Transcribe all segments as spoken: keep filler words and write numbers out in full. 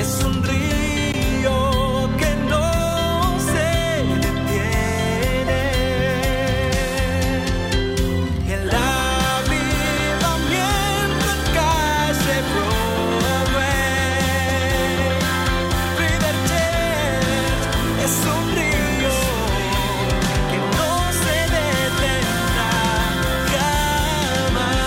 es un río que no se detiene. El avivamiento en calle Broadway. River Church es un río que no se detendrá jamás.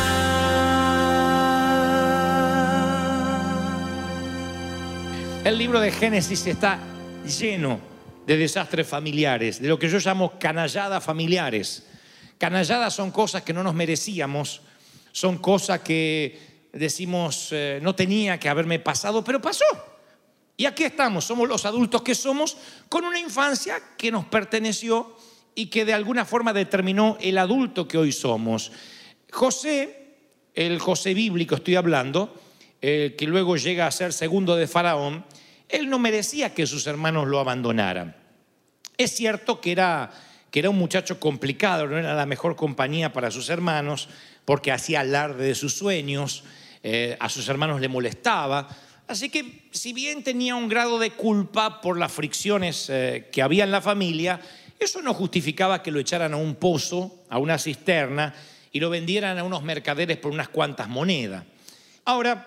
El libro de Génesis está lleno de desastres familiares, de lo que yo llamo canalladas familiares. Canalladas son cosas que no nos merecíamos, son cosas que decimos eh, no tenía que haberme pasado, pero pasó. Y aquí estamos, somos los adultos que somos, con una infancia que nos perteneció y que de alguna forma determinó el adulto que hoy somos. José, el José bíblico estoy hablando, eh, que luego llega a ser segundo de Faraón, él no merecía que sus hermanos lo abandonaran. Es cierto que era, que era un muchacho complicado, no era la mejor compañía para sus hermanos, porque hacía alarde de sus sueños, eh, a sus hermanos le molestaba. Así que si bien tenía un grado de culpa por las fricciones eh, que había en la familia, eso no justificaba que lo echaran a un pozo, a una cisterna, y lo vendieran a unos mercaderes por unas cuantas monedas. Ahora,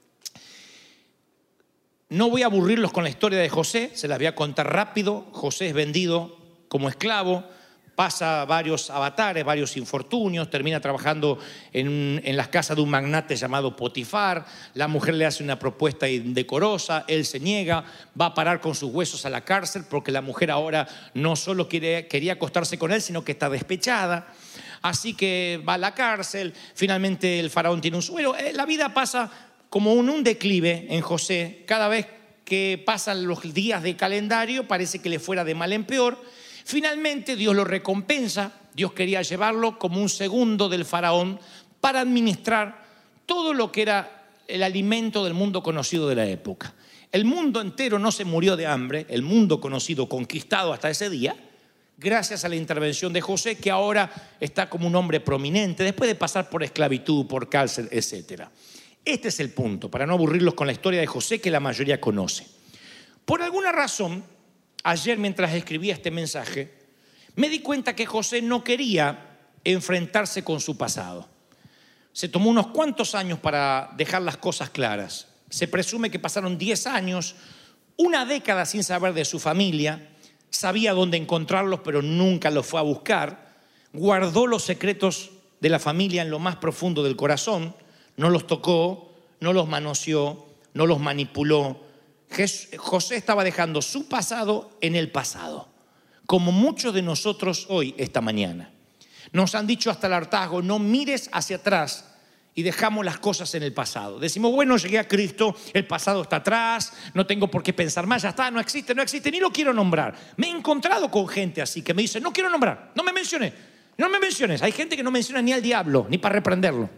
no voy a aburrirlos con la historia de José, se las voy a contar rápido. José es vendido como esclavo, pasa varios avatares, varios infortunios, termina trabajando en, en las casas de un magnate llamado Potifar. La mujer le hace una propuesta indecorosa, él se niega, va a parar con sus huesos a la cárcel porque la mujer ahora no solo quiere, quería acostarse con él, sino que está despechada. Así que va a la cárcel, finalmente el faraón tiene un suelo. La vida pasa como un, un declive en José. Cada vez que pasan los días de calendario parece que le fuera de mal en peor. Finalmente Dios lo recompensa. Dios quería llevarlo como un segundo del faraón para administrar todo lo que era el alimento del mundo conocido de la época. El mundo entero no se murió de hambre, el mundo conocido, conquistado hasta ese día, gracias a la intervención de José, que ahora está como un hombre prominente después de pasar por esclavitud, por cárcel, etcétera. Este es el punto, para no aburrirlos con la historia de José que la mayoría conoce. Por alguna razón, ayer mientras escribía este mensaje, me di cuenta que José no quería enfrentarse con su pasado. Se tomó unos cuantos años para dejar las cosas claras. Se presume que pasaron diez años, una década sin saber de su familia, sabía dónde encontrarlos, pero nunca los fue a buscar. Guardó los secretos de la familia en lo más profundo del corazón. No los tocó, no los manoseó, no los manipuló. José estaba dejando su pasado en el pasado, como muchos de nosotros hoy, esta mañana. Nos han dicho hasta el hartazgo, no mires hacia atrás, y dejamos las cosas en el pasado. Decimos, bueno, llegué a Cristo, el pasado está atrás, no tengo por qué pensar más, ya está, no existe, no existe, ni lo quiero nombrar. Me he encontrado con gente así que me dice, no quiero nombrar, no me menciones, no me menciones. Hay gente que no menciona ni al diablo, ni para reprenderlo.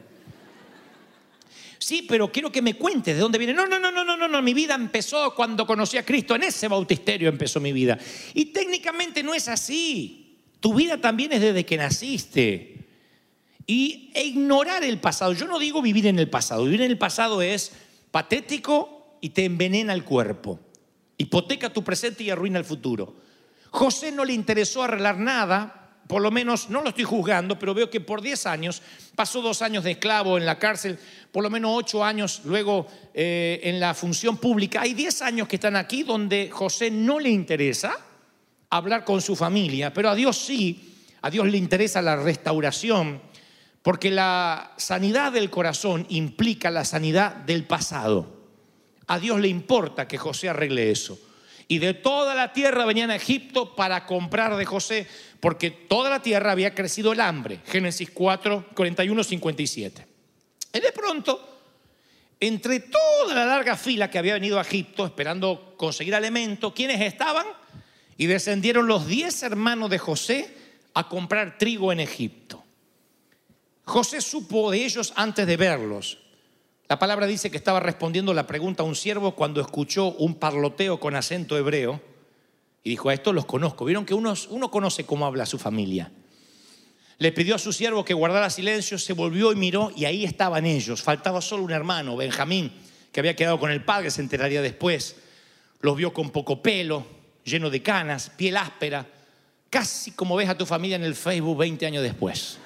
Sí, pero quiero que me cuentes de dónde viene. No, no, no, no, no, no, mi vida empezó cuando conocí a Cristo, en ese bautisterio empezó mi vida. Y técnicamente no es así. Tu vida también es desde que naciste. Y e ignorar el pasado. Yo no digo vivir en el pasado. Vivir en el pasado es patético y te envenena el cuerpo. Hipoteca tu presente y arruina el futuro. José no le interesó arreglar nada. Por lo menos, no lo estoy juzgando, pero veo que por diez años, pasó dos años de esclavo en la cárcel, por lo menos ocho años luego eh, en la función pública. Hay diez años que están aquí donde José no le interesa hablar con su familia, pero a Dios sí, a Dios le interesa la restauración, porque la sanidad del corazón implica la sanidad del pasado. A Dios le importa que José arregle eso. Y de toda la tierra venían a Egipto para comprar de José, porque toda la tierra había crecido el hambre. Génesis cuatro, cuarenta y uno, cincuenta y siete. Y de pronto, entre toda la larga fila que había venido a Egipto esperando conseguir alimento, ¿quiénes estaban? Y descendieron los diez hermanos de José a comprar trigo en Egipto. José supo de ellos antes de verlos. La palabra dice que estaba respondiendo la pregunta a un siervo cuando escuchó un parloteo con acento hebreo y dijo, a estos los conozco. Vieron que uno, uno conoce cómo habla su familia. Le pidió a su siervo que guardara silencio, se volvió y miró y ahí estaban ellos. Faltaba solo un hermano, Benjamín, que había quedado con el padre, se enteraría después. Los vio con poco pelo, lleno de canas, piel áspera, casi como ves a tu familia en el Facebook veinte años después.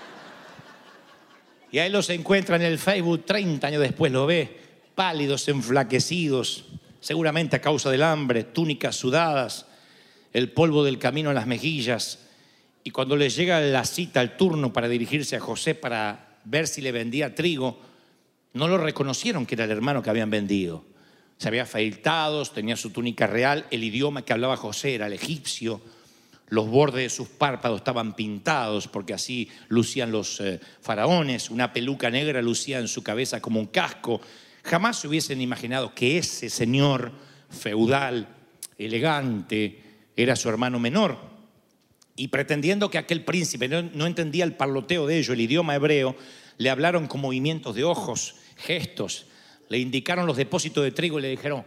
Y a él los encuentra en el Facebook treinta años después, lo ve, pálidos, enflaquecidos, seguramente a causa del hambre, túnicas sudadas, el polvo del camino en las mejillas. Y cuando les llega la cita, el turno para dirigirse a José para ver si le vendía trigo, no lo reconocieron que era el hermano que habían vendido. Se había afeitado, tenía su túnica real, el idioma que hablaba José era el egipcio, los bordes de sus párpados estaban pintados porque así lucían los eh, faraones, una peluca negra lucía en su cabeza como un casco. Jamás se hubiesen imaginado que ese señor feudal, elegante, era su hermano menor. Y pretendiendo que aquel príncipe no, no entendía el parloteo de ellos, el idioma hebreo, le hablaron con movimientos de ojos, gestos, le indicaron los depósitos de trigo y le dijeron,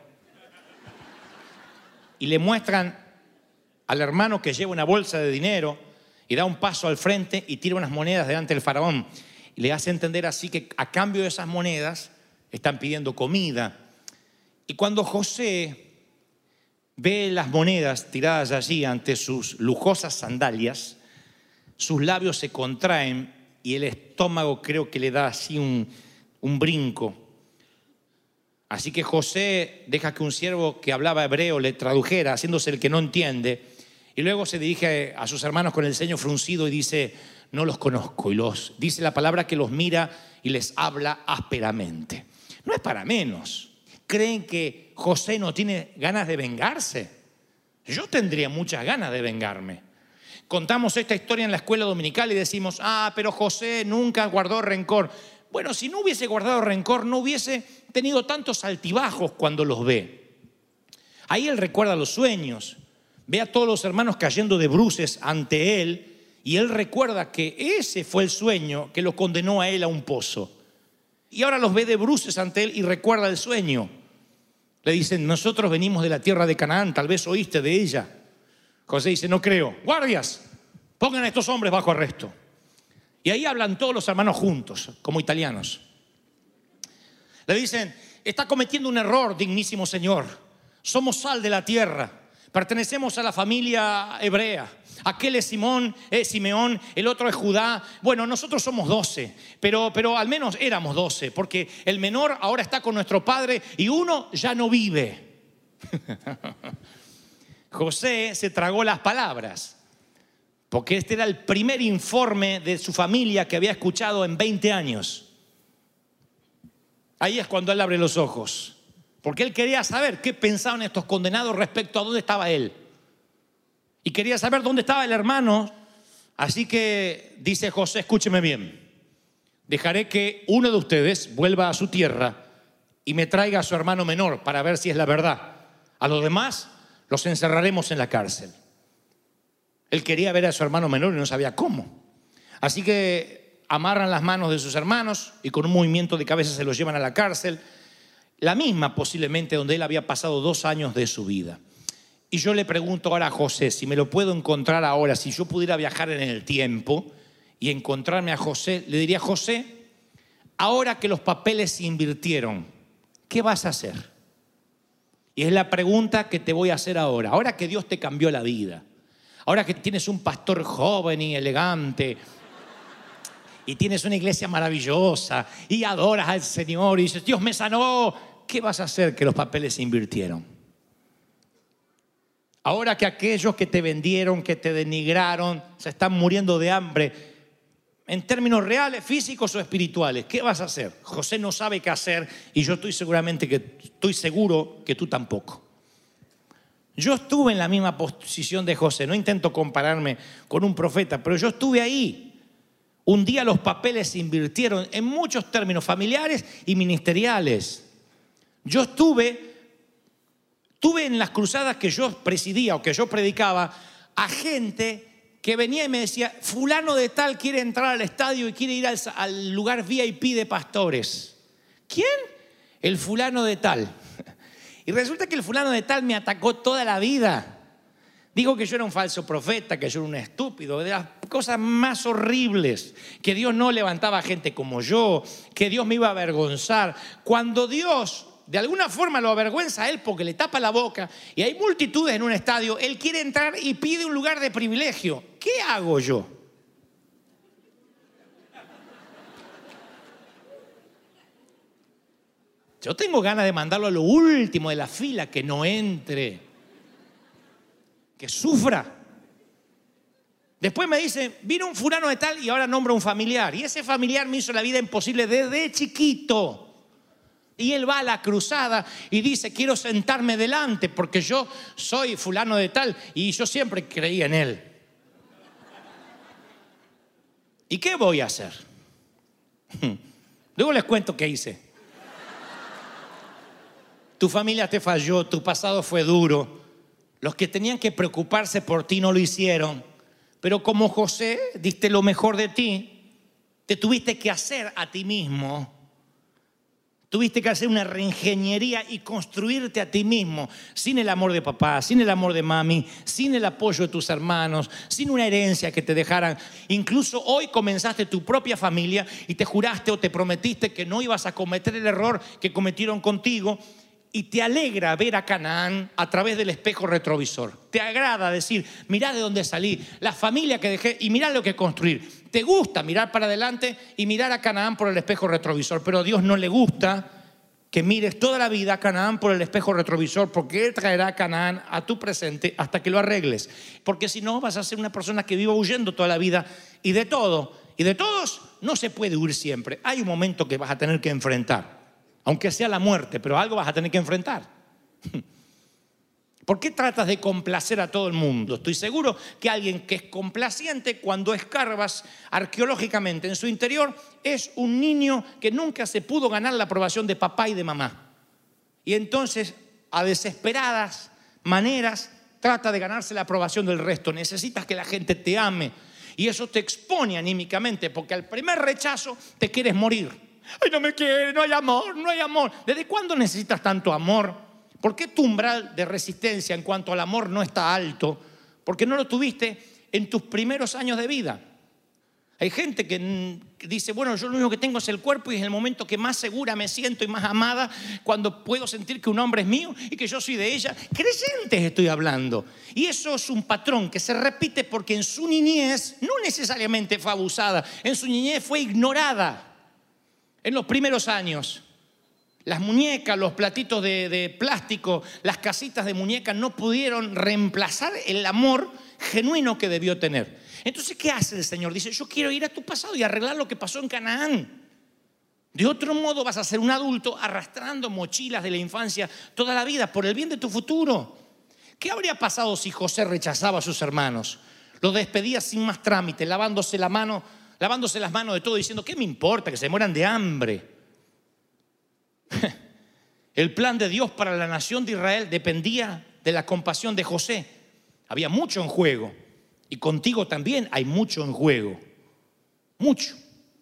y le muestran al hermano que lleva una bolsa de dinero y da un paso al frente y tira unas monedas delante del faraón. Y le hace entender así que a cambio de esas monedas están pidiendo comida. Y cuando José ve las monedas tiradas allí ante sus lujosas sandalias, sus labios se contraen y el estómago creo que le da así un, un brinco. Así que José deja que un siervo que hablaba hebreo le tradujera, haciéndose el que no entiende, y luego se dirige a sus hermanos con el ceño fruncido y dice, no los conozco, y los dice la palabra que los mira y les habla ásperamente. No es para menos. ¿Creen que José no tiene ganas de vengarse? Yo tendría muchas ganas de vengarme. Contamos esta historia en la escuela dominical y decimos, ah, pero José nunca guardó rencor. Bueno, si no hubiese guardado rencor, no hubiese tenido tantos altibajos cuando los ve. Ahí él recuerda los sueños, ve a todos los hermanos cayendo de bruces ante él y él recuerda que ese fue el sueño que lo condenó a él a un pozo. Y ahora los ve de bruces ante él y recuerda el sueño. Le dicen, nosotros venimos de la tierra de Canaán, tal vez oíste de ella. José dice, no creo. Guardias, pongan a estos hombres bajo arresto. Y ahí hablan todos los hermanos juntos, como italianos. Le dicen, está cometiendo un error, dignísimo señor. Somos sal de la tierra, pertenecemos a la familia hebrea. Aquel es Simón, es Simeón, el otro es Judá. Bueno, nosotros somos doce, pero, pero al menos éramos doce, porque el menor ahora está con nuestro padre y uno ya no vive. José se tragó las palabras, porque este era el primer informe de su familia que había escuchado en veinte años. Ahí es cuando él abre los ojos, porque él quería saber qué pensaban estos condenados respecto a dónde estaba él. Y quería saber dónde estaba el hermano. Así que dice José, escúcheme bien, dejaré que uno de ustedes vuelva a su tierra y me traiga a su hermano menor para ver si es la verdad. A los demás los encerraremos en la cárcel. Él quería ver a su hermano menor y no sabía cómo. Así que amarran las manos de sus hermanos y con un movimiento de cabeza se los llevan a la cárcel, la misma posiblemente donde él había pasado dos años de su vida. Y yo le pregunto ahora a José, si me lo puedo encontrar ahora, si yo pudiera viajar en el tiempo y encontrarme a José, le diría, José, ahora que los papeles se invirtieron, ¿qué vas a hacer? Y es la pregunta que te voy a hacer ahora. Ahora que Dios te cambió la vida, ahora que tienes un pastor joven y elegante y tienes una iglesia maravillosa y adoras al Señor y dices, Dios me sanó, ¿qué vas a hacer que los papeles se invirtieron? Ahora que aquellos que te vendieron, que te denigraron, se están muriendo de hambre, en términos reales, físicos o espirituales, ¿qué vas a hacer? José no sabe qué hacer y yo estoy seguramente que estoy seguro que tú tampoco. Yo estuve en la misma posición de José, no intento compararme con un profeta, pero yo estuve ahí. Un día los papeles se invirtieron en muchos términos familiares y ministeriales. Yo estuve Tuve en las cruzadas que yo presidía o que yo predicaba a gente que venía y me decía, fulano de tal quiere entrar al estadio y quiere ir al, al lugar V I P de pastores. ¿Quién? El fulano de tal. Y resulta que el fulano de tal me atacó toda la vida. Dijo que yo era un falso profeta, que yo era un estúpido, de las cosas más horribles, que Dios no levantaba gente como yo, que Dios me iba a avergonzar. Cuando Dios de alguna forma lo avergüenza a él porque le tapa la boca y hay multitudes en un estadio. Él quiere entrar y pide un lugar de privilegio. ¿Qué hago yo? Yo tengo ganas de mandarlo a lo último de la fila, que no entre, que sufra. Después me dice, vino un fulano de tal y ahora nombra un familiar. Y ese familiar me hizo la vida imposible desde chiquito. Y él va a la cruzada y dice, quiero sentarme delante porque yo soy fulano de tal y yo siempre creí en él. ¿Y qué voy a hacer? Luego les cuento qué hice. Tu familia te falló, tu pasado fue duro. Los que tenían que preocuparse por ti no lo hicieron. Pero como José, diste lo mejor de ti. Te tuviste que hacer a ti mismo. Tuviste que hacer una reingeniería y construirte a ti mismo. Sin el amor de papá, sin el amor de mami, sin el apoyo de tus hermanos, sin una herencia que te dejaran. Incluso hoy comenzaste tu propia familia y te juraste o te prometiste que no ibas a cometer el error que cometieron contigo. Y te alegra ver a Canaán a través del espejo retrovisor. Te agrada decir, mirá de dónde salí, la familia que dejé y mirá lo que construí. Te gusta mirar para adelante y mirar a Canaán por el espejo retrovisor. Pero a Dios no le gusta que mires toda la vida a Canaán por el espejo retrovisor, porque Él traerá a Canaán a tu presente hasta que lo arregles. Porque si no, vas a ser una persona que viva huyendo toda la vida. Y de todo, y de todos, no se puede huir siempre. Hay un momento que vas a tener que enfrentar. Aunque sea la muerte, pero algo vas a tener que enfrentar. ¿Por qué tratas de complacer a todo el mundo? Estoy seguro que alguien que es complaciente, cuando escarbas arqueológicamente en su interior, es un niño que nunca se pudo ganar la aprobación de papá y de mamá. Y entonces, a desesperadas maneras, trata de ganarse la aprobación del resto. Necesitas que la gente te ame. Y eso te expone anímicamente, porque al primer rechazo te quieres morir. Ay, no me quiere, no hay amor, no hay amor. ¿Desde cuándo necesitas tanto amor? ¿Por qué tu umbral de resistencia en cuanto al amor no está alto? Porque no lo tuviste en tus primeros años de vida. Hay gente que dice, bueno, yo lo único que tengo es el cuerpo y es el momento que más segura me siento y más amada cuando puedo sentir que un hombre es mío y que yo soy de ella. Creyentes estoy hablando. Y eso es un patrón que se repite porque en su niñez no necesariamente fue abusada, en su niñez fue ignorada. En los primeros años, las muñecas, los platitos de, de plástico, las casitas de muñecas no pudieron reemplazar el amor genuino que debió tener. Entonces, ¿qué hace el Señor? Dice, yo quiero ir a tu pasado y arreglar lo que pasó en Canaán. De otro modo vas a ser un adulto arrastrando mochilas de la infancia toda la vida por el bien de tu futuro. ¿Qué habría pasado si José rechazaba a sus hermanos? Los despedía sin más trámite, lavándose la mano lavándose las manos de todo, diciendo, ¿qué me importa? Que se mueran de hambre. El plan de Dios para la nación de Israel dependía de la compasión de José. Había mucho en juego. Y contigo también hay mucho en juego. Mucho.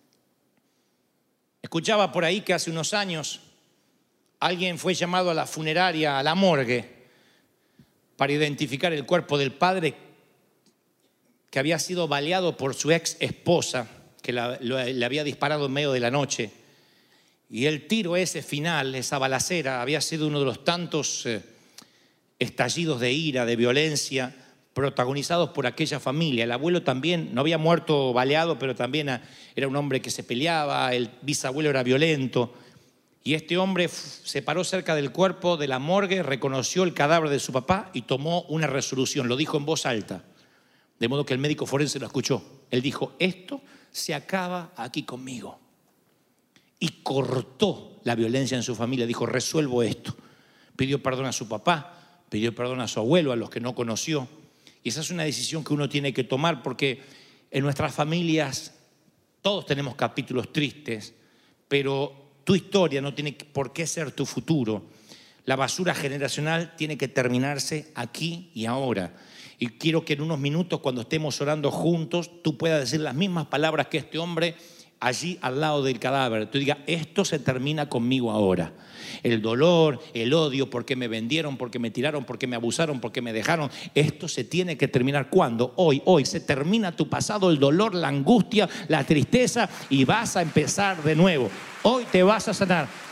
Escuchaba por ahí que hace unos años alguien fue llamado a la funeraria, a la morgue, para identificar el cuerpo del padre que había sido baleado por su ex esposa, que la, lo, le había disparado en medio de la noche. Y el tiro ese final, esa balacera, había sido uno de los tantos eh, estallidos de ira, de violencia, protagonizados por aquella familia. El abuelo también no había muerto baleado, pero también era un hombre que se peleaba, el bisabuelo era violento. Y este hombre se paró cerca del cuerpo de la morgue, reconoció el cadáver de su papá y tomó una resolución, lo dijo en voz alta. De modo que el médico forense lo escuchó. Él dijo, esto se acaba aquí conmigo. Y cortó la violencia en su familia. Dijo, resuelvo esto. Pidió perdón a su papá, pidió perdón a su abuelo, a los que no conoció. Y esa es una decisión que uno tiene que tomar porque en nuestras familias todos tenemos capítulos tristes, pero tu historia no tiene por qué ser tu futuro. La basura generacional tiene que terminarse aquí y ahora. Y quiero que en unos minutos, cuando estemos orando juntos, tú puedas decir las mismas palabras que este hombre allí al lado del cadáver. Tú digas, esto se termina conmigo ahora. El dolor, el odio, porque me vendieron, porque me tiraron, porque me abusaron, porque me dejaron. Esto se tiene que terminar. ¿Cuándo? Hoy, hoy. Se termina tu pasado, el dolor, la angustia, la tristeza y vas a empezar de nuevo. Hoy te vas a sanar.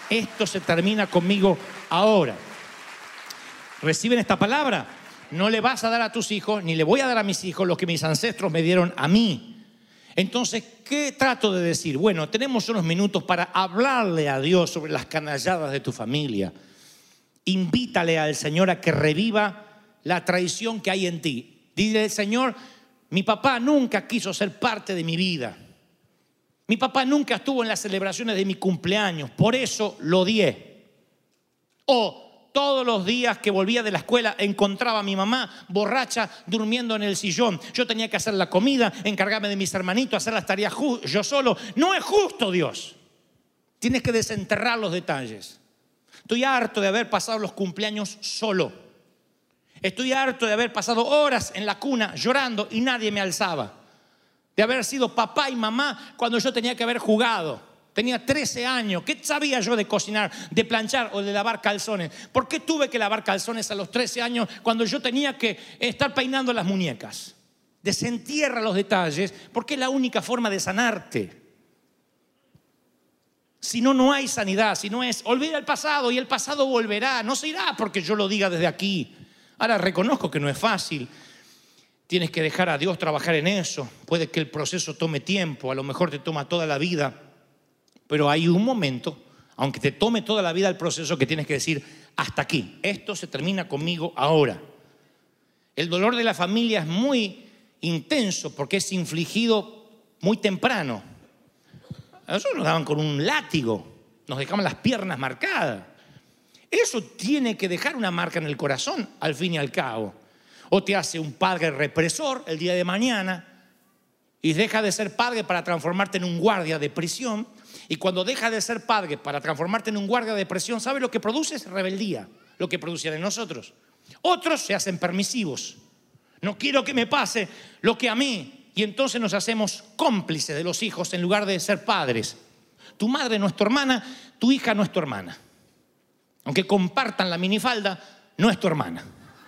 Esto se termina conmigo ahora. ¿Reciben esta palabra? No le vas a dar a tus hijos, ni le voy a dar a mis hijos lo que mis ancestros me dieron a mí. Entonces, ¿qué trato de decir? Bueno, tenemos unos minutos para hablarle a Dios sobre las canalladas de tu familia. Invítale al Señor a que reviva la traición que hay en ti. Dile, Señor, mi papá nunca quiso ser parte de mi vida. Mi papá nunca estuvo en las celebraciones de mi cumpleaños, por eso lo odié. O todos los días que volvía de la escuela encontraba a mi mamá borracha durmiendo en el sillón. Yo tenía que hacer la comida, encargarme de mis hermanitos, hacer las tareas yo solo. No es justo, Dios. Tienes que desenterrar los detalles. Estoy harto de haber pasado los cumpleaños solo. Estoy harto de haber pasado horas en la cuna llorando y nadie me alzaba. De haber sido papá y mamá cuando yo tenía que haber jugado. Tenía trece años. ¿Qué sabía yo de cocinar, de planchar o de lavar calzones? ¿Por qué tuve que lavar calzones a los trece años cuando yo tenía que estar peinando las muñecas? Desentierra los detalles porque es la única forma de sanarte. Si no, no hay sanidad. Si no es, olvida el pasado y el pasado volverá. No se irá porque yo lo diga desde aquí. Ahora reconozco que no es fácil. Tienes que dejar a Dios trabajar en eso. Puede que el proceso tome tiempo, a lo mejor te toma toda la vida. Pero hay un momento, aunque te tome toda la vida el proceso, que tienes que decir, hasta aquí. Esto se termina conmigo ahora. El dolor de la familia es muy intenso porque es infligido muy temprano. A nosotros nos daban con un látigo, nos dejaban las piernas marcadas. Eso tiene que dejar una marca en el corazón, al fin y al cabo. O te hace un padre represor el día de mañana y deja de ser padre para transformarte en un guardia de prisión. Y cuando deja de ser padre para transformarte en un guardia de prisión, ¿sabe lo que produce? Es rebeldía, lo que producían en nosotros. Otros se hacen permisivos. No quiero que me pase lo que a mí. Y entonces nos hacemos cómplices de los hijos en lugar de ser padres. Tu madre no es tu hermana, tu hija no es tu hermana. Aunque compartan la minifalda, no es tu hermana.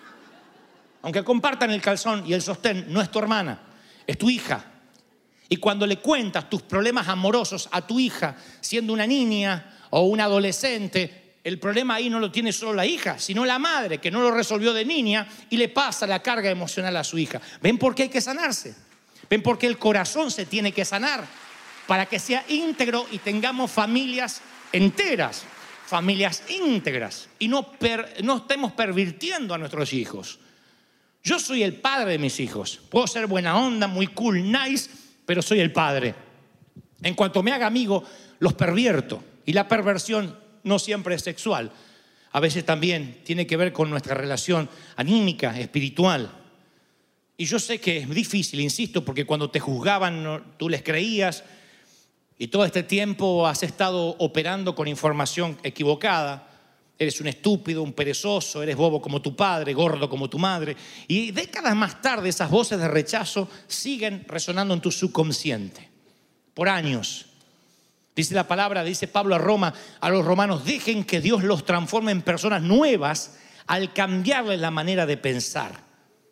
Aunque compartan el calzón y el sostén, no es tu hermana, es tu hija. Y cuando le cuentas tus problemas amorosos a tu hija, siendo una niña o una adolescente, el problema ahí no lo tiene solo la hija, sino la madre, que no lo resolvió de niña y le pasa la carga emocional a su hija. ¿Ven por qué hay que sanarse? ¿Ven por qué el corazón se tiene que sanar? Para que sea íntegro y tengamos familias enteras, familias íntegras, y no, per, no estemos pervirtiendo a nuestros hijos. Yo soy el padre de mis hijos. Puedo ser buena onda, muy cool, nice, pero soy el padre. En cuanto me haga amigo, los pervierto. Y la perversión no siempre es sexual. A veces también tiene que ver con nuestra relación anímica, espiritual. Y yo sé que es difícil, insisto, porque cuando te juzgaban no, tú les creías y todo este tiempo has estado operando con información equivocada. Eres un estúpido, un perezoso, eres bobo como tu padre, gordo como tu madre. Y décadas más tarde esas voces de rechazo siguen resonando en tu subconsciente. Por años. Dice la palabra, dice Pablo a Roma, a los romanos, dejen que Dios los transforme en personas nuevas al cambiarles la manera de pensar.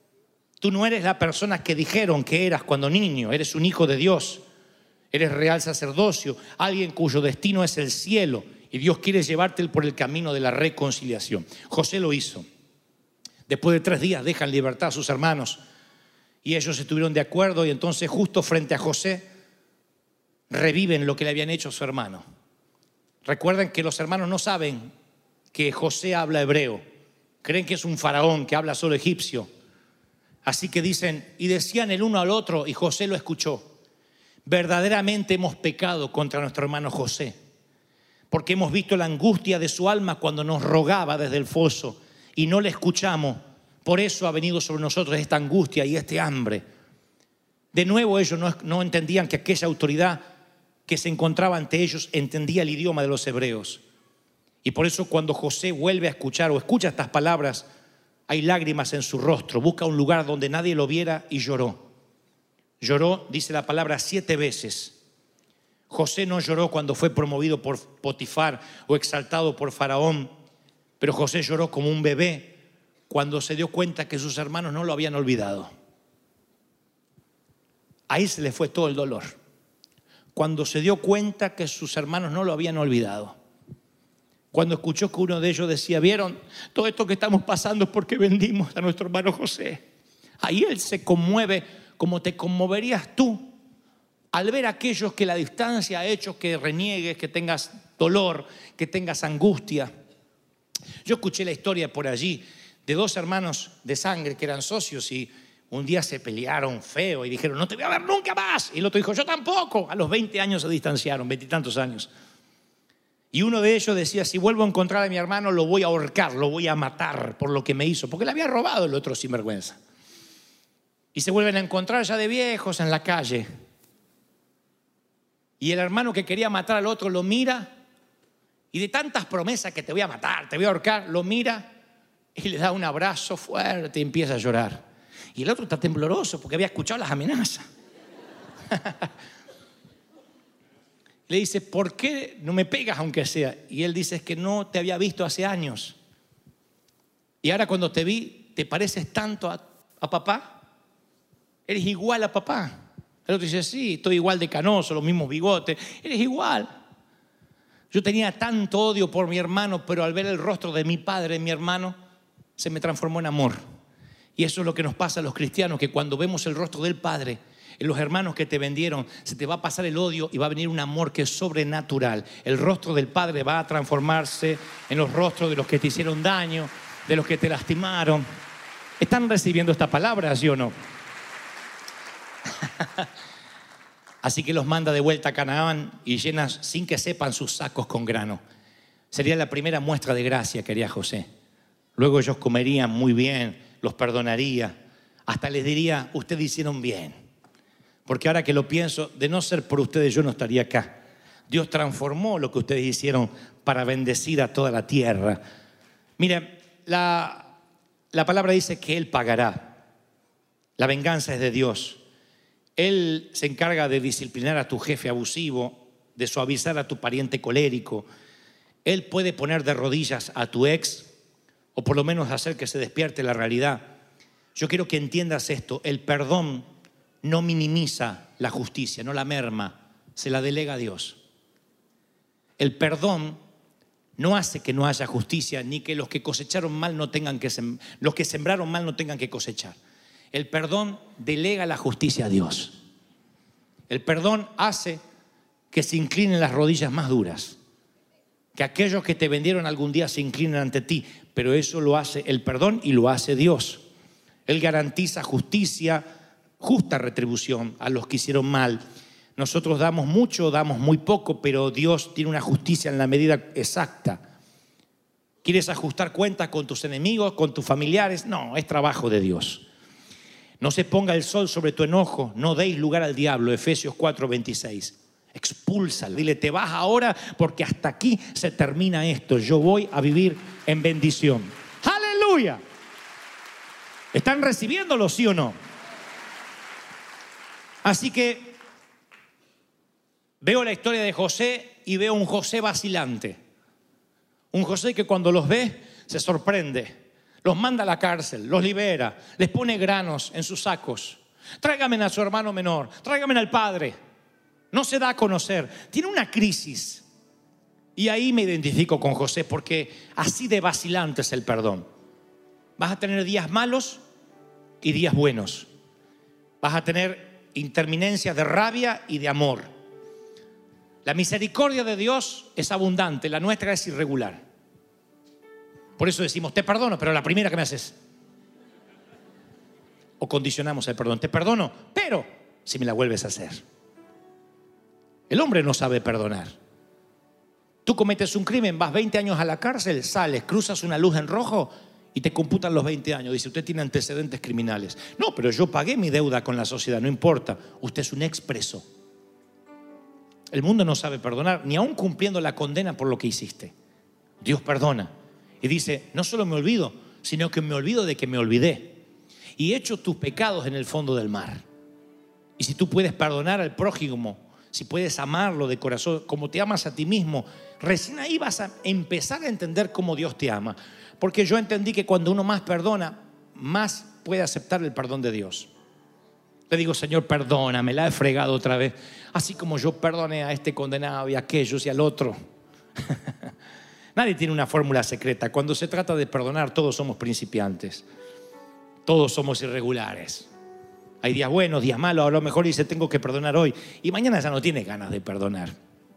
Tú no eres la persona que dijeron que eras cuando niño, eres un hijo de Dios. Eres real sacerdocio, alguien cuyo destino es el cielo. Y Dios quiere llevarte por el camino de la reconciliación. José lo hizo. Después de tres días dejan libertad a sus hermanos. Y ellos estuvieron de acuerdo. Y entonces justo frente a José reviven lo que le habían hecho a su hermano. Recuerden que los hermanos no saben que José habla hebreo. Creen que es un faraón que habla solo egipcio. Así que dicen, y decían el uno al otro, y José lo escuchó. Verdaderamente hemos pecado contra nuestro hermano José, porque hemos visto la angustia de su alma cuando nos rogaba desde el foso y no le escuchamos. Por eso ha venido sobre nosotros esta angustia y este hambre. De nuevo ellos no, no entendían que aquella autoridad que se encontraba ante ellos entendía el idioma de los hebreos. Y por eso cuando José vuelve a escuchar o escucha estas palabras, hay lágrimas en su rostro. Busca un lugar donde nadie lo viera y lloró. Lloró, dice la palabra, siete veces. José no lloró cuando fue promovido por Potifar o exaltado por Faraón, pero José lloró como un bebé cuando se dio cuenta que sus hermanos no lo habían olvidado. Ahí se le fue todo el dolor. Cuando se dio cuenta que sus hermanos no lo habían olvidado. cuando escuchó que uno de ellos decía, ¿vieron? Todo esto que estamos pasando es porque vendimos a nuestro hermano José. Ahí él se conmueve como te conmoverías tú al ver a aquellos que la distancia ha hecho que reniegues, que tengas dolor, que tengas angustia. Yo escuché la historia por allí de dos hermanos de sangre que eran socios y un día se pelearon feo y dijeron, no te voy a ver nunca más. Y el otro dijo, yo tampoco. A los veinte años se distanciaron, veintitantos años. Y uno de ellos decía, si vuelvo a encontrar a mi hermano, lo voy a ahorcar, lo voy a matar por lo que me hizo. Porque le había robado el otro sinvergüenza. Y se vuelven a encontrar ya de viejos en la calle. Y el hermano que quería matar al otro lo mira. Y de tantas promesas que te voy a matar, te voy a ahorcar, lo mira y le da un abrazo fuerte y empieza a llorar. Y el otro está tembloroso porque había escuchado las amenazas. Le dice, ¿por qué no me pegas aunque sea? Y él dice, es que no te había visto hace años. Y ahora cuando te vi, ¿te pareces tanto a, a papá? Eres igual a papá. El otro dice, sí, estoy igual de canoso, los mismos bigotes. Eres igual. Yo tenía tanto odio por mi hermano, pero al ver el rostro de mi padre, mi hermano, se me transformó en amor. Y eso es lo que nos pasa a los cristianos, que cuando vemos el rostro del Padre, en los hermanos que te vendieron, se te va a pasar el odio y va a venir un amor que es sobrenatural. El rostro del Padre va a transformarse en los rostros de los que te hicieron daño, de los que te lastimaron. ¿Están recibiendo esta palabra, sí o no? Así que los manda de vuelta a Canaán y llena sin que sepan sus sacos con grano. Sería la primera muestra de gracia que haría José. Luego ellos comerían muy bien, los perdonaría. Hasta les diría, ustedes hicieron bien. Porque ahora que lo pienso, de no ser por ustedes yo no estaría acá. Dios transformó lo que ustedes hicieron para bendecir a toda la tierra. Mira, la, la palabra dice que Él pagará. La venganza es de Dios. Él se encarga de disciplinar a tu jefe abusivo, de suavizar a tu pariente colérico. Él puede poner de rodillas a tu ex, o por lo menos hacer que se despierte la realidad. Yo quiero que entiendas esto. El perdón no minimiza la justicia, no la merma, se la delega a Dios. El perdón no hace que no haya justicia, ni que los que cosecharon mal no tengan que sem- los que sembraron mal no tengan que cosechar. El perdón delega la justicia a Dios. El perdón hace que se inclinen las rodillas más duras, que aquellos que te vendieron algún día se inclinen ante ti, pero eso lo hace el perdón y lo hace Dios. Él garantiza justicia, justa retribución a los que hicieron mal. Nosotros damos mucho, damos muy poco, pero Dios tiene una justicia en la medida exacta. ¿Quieres ajustar cuentas con tus enemigos, con tus familiares? No, es trabajo de Dios. No se ponga el sol sobre tu enojo, no deis lugar al diablo, Efesios cuatro veintiséis. Expúlsalo, dile, te vas ahora porque hasta aquí se termina esto. Yo voy a vivir en bendición. ¡Aleluya! ¿Están recibiéndolo, sí o no? Así que veo la historia de José y veo un José vacilante. Un José que cuando los ve se sorprende. Los manda a la cárcel, los libera, les pone granos en sus sacos. Tráigame a su hermano menor, tráigame al padre. No se da a conocer, tiene una crisis. Y ahí me identifico con José porque así de vacilante es el perdón. Vas a tener días malos y días buenos. Vas a tener interminencias de rabia y de amor. La misericordia de Dios es abundante, la nuestra es irregular. Por eso decimos, te perdono, pero la primera que me haces. O condicionamos el perdón, te perdono, pero si me la vuelves a hacer. El hombre no sabe perdonar. Tú cometes un crimen, vas veinte años a la cárcel, sales, cruzas una luz en rojo y te computan los veinte años. Dice, usted tiene antecedentes criminales. No, pero yo pagué mi deuda con la sociedad, no importa. Usted es un expreso. El mundo no sabe perdonar, ni aún cumpliendo la condena por lo que hiciste. Dios perdona. Y dice, no solo me olvido, sino que me olvido de que me olvidé. Y echo tus pecados en el fondo del mar. Y si tú puedes perdonar al prójimo, si puedes amarlo de corazón, como te amas a ti mismo, recién ahí vas a empezar a entender cómo Dios te ama. Porque yo entendí que cuando uno más perdona, más puede aceptar el perdón de Dios. Le digo, Señor, perdóname, la he fregado otra vez. Así como yo perdoné a este condenado y a aquellos y al otro. Nadie tiene una fórmula secreta. Cuando se trata de perdonar, todos somos principiantes. Todos somos irregulares. Hay días buenos, días malos. A lo mejor dice, tengo que perdonar hoy. Y mañana ya no tiene ganas de perdonar.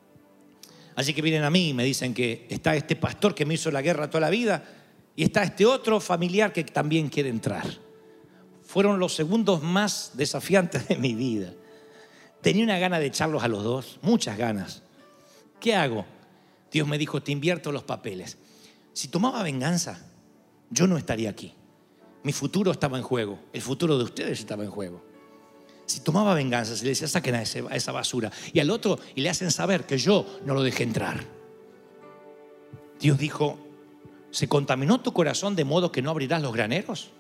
Así que vienen a mí y me dicen que está este pastor que me hizo la guerra toda la vida y está este otro familiar que también quiere entrar. Fueron los segundos más desafiantes de mi vida. Tenía una gana de echarlos a los dos, muchas ganas. ¿Qué hago? Dios me dijo, te invierto los papeles. Si tomaba venganza, yo no estaría aquí. Mi futuro estaba en juego, el futuro de ustedes estaba en juego. Si tomaba venganza, se le decía, saquen a, ese, a esa basura. Y al otro, y le hacen saber que yo no lo dejé entrar. Dios dijo, ¿se contaminó tu corazón de modo que no abrirás los graneros?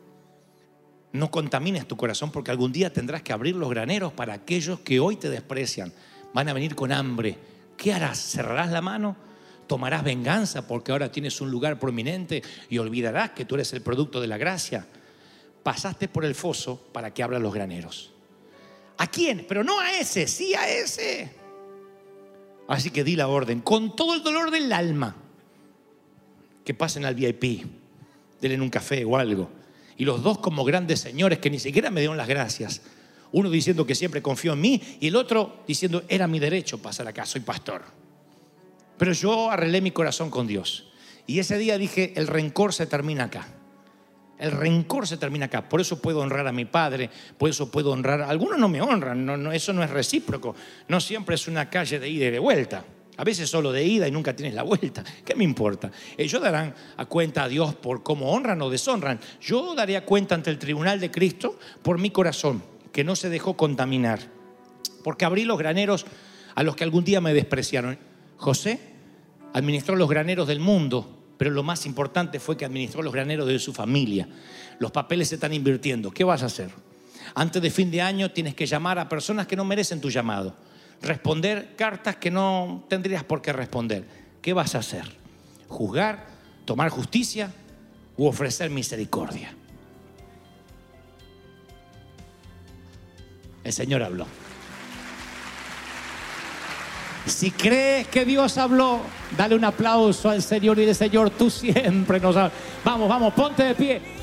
No contamines tu corazón porque algún día tendrás que abrir los graneros para aquellos que hoy te desprecian. Van a venir con hambre. ¿Qué harás? ¿Cerrarás la mano? ¿Tomarás venganza porque ahora tienes un lugar prominente y olvidarás que tú eres el producto de la gracia? Pasaste por el foso para que abran los graneros. ¿A quién? Pero no a ese, sí a ese. Así que di la orden, con todo el dolor del alma, que pasen al V I P, denle un café o algo. Y los dos como grandes señores que ni siquiera me dieron las gracias. Uno diciendo que siempre confió en mí y el otro diciendo, era mi derecho pasar acá, soy pastor. Pero yo arreglé mi corazón con Dios. Y ese día dije, el rencor se termina acá. El rencor se termina acá. Por eso puedo honrar a mi padre, por eso puedo honrar. Algunos no me honran, no, no, eso no es recíproco. No siempre es una calle de ida y de vuelta. A veces solo de ida y nunca tienes la vuelta. ¿Qué me importa? Ellos darán a cuenta a Dios por cómo honran o deshonran. Yo daré a cuenta ante el tribunal de Cristo por mi corazón, que no se dejó contaminar. Porque abrí los graneros a los que algún día me despreciaron. José administró los graneros del mundo, pero lo más importante fue que administró los graneros de su familia. Los papeles se están invirtiendo. ¿Qué vas a hacer? Antes de fin de año tienes que llamar a personas que no merecen tu llamado. Responder cartas que no tendrías por qué responder. ¿Qué vas a hacer? ¿Juzgar? ¿Tomar justicia? ¿U ofrecer misericordia? El Señor habló. Si crees que Dios habló, dale un aplauso al Señor y dile, Señor, tú siempre nos hablas. Vamos, vamos, ponte de pie.